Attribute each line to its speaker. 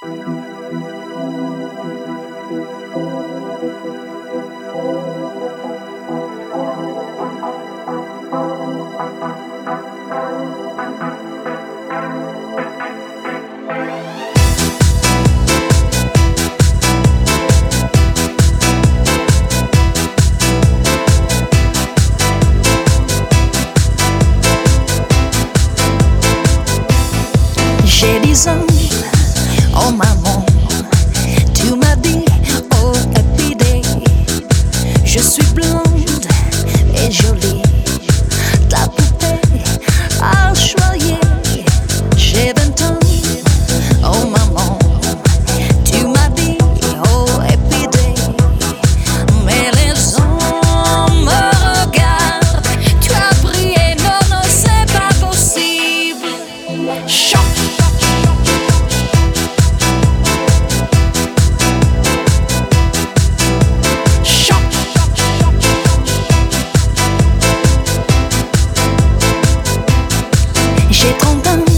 Speaker 1: J'ai 10 ans, oh maman, tu m'as dit, oh happy day. Je suis blonde et jolie, ta poupée à choyer. J'ai 20 ans, oh maman, tu m'as dit, oh happy day. Mais les hommes me regardent, tu as brillé, non, non, c'est pas possible. Choc. J'ai 30 ans.